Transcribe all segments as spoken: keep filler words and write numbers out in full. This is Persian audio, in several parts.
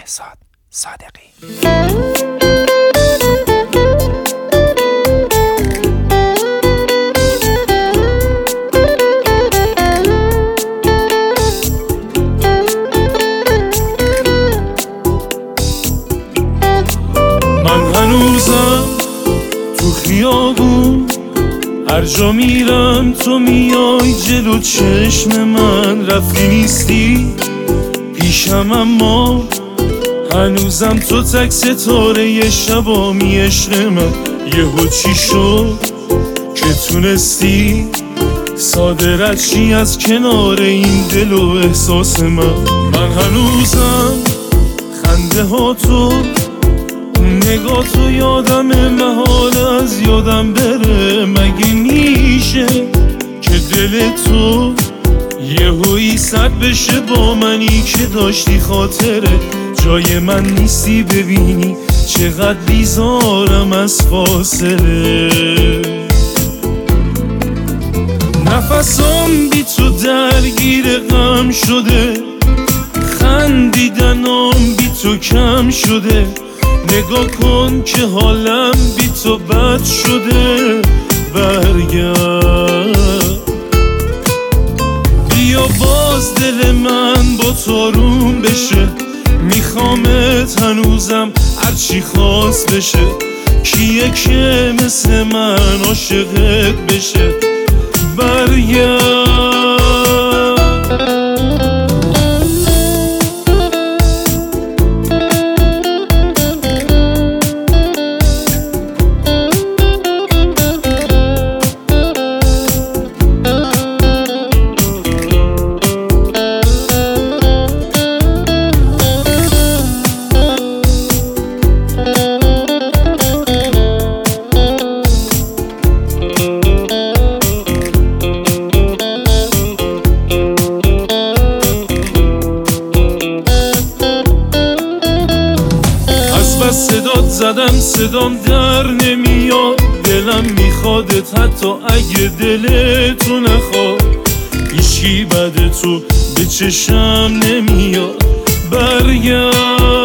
بهزاد صادقی. من هنوزم تو خیابون، هر جا میرم تو میای جلو چشم من. رفتی نیستی پیشم اما هنوزم تو تک ستاره ی شبامی عشق من. یهو چی شد که تونستی ساده رد چی از کنار این دل و احساس من. من هنوزم خنده ها تو، نگاه تو یادم محال از یادم بره. مگه میشه که دل تو یهویی صد بشه با منی که داشتی خاطره. جای من نیستی ببینی چقدر بیزارم از فاصله. نفسام بی تو درگیر غم شده، خندیدنام بی تو کم شده. نگاه کن که حالم بی تو بد شده. برگرد بیا باز دل من با تو آروم بشه. میخوامت هنوزم هرچی خواست بشه. کیه که مثل من عاشقت بشه. برگرد بس صدات زدم صدام در نمیاد. دلم میخوادت حتی اگه دلتو نخواد. هیچی بده تو به چشم نمیاد. برگرد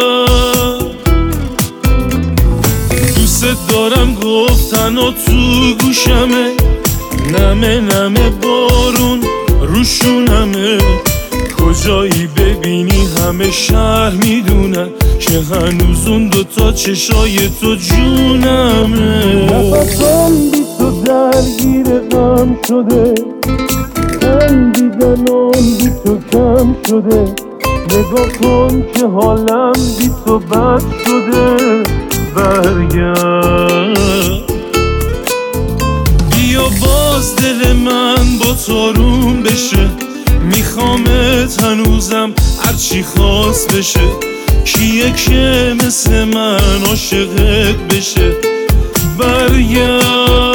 دوست دارم گفتن و تو گوشمه. نمه نمه بارون روشونمه. کجایی ببینی همه شهر میدونن که هنوز اون دوتا چشای تو جونمه. نفسم بی تو درگیر غم شده، خندیدنام بی تو کم شده. نگاه کن که حالم بی تو بد شده. برگرد بیا باز دل من با تو آروم بشه. میخوامت هنوزم هرچی خواست بشه. کیه که مثل من عاشقت بشه. برگرد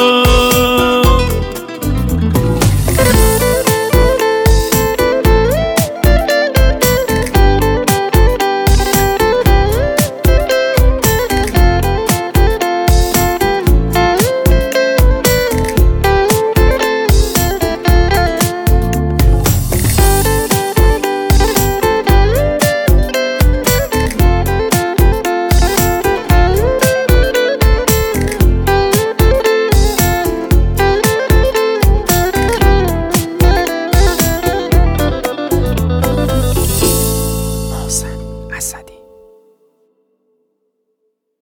اسد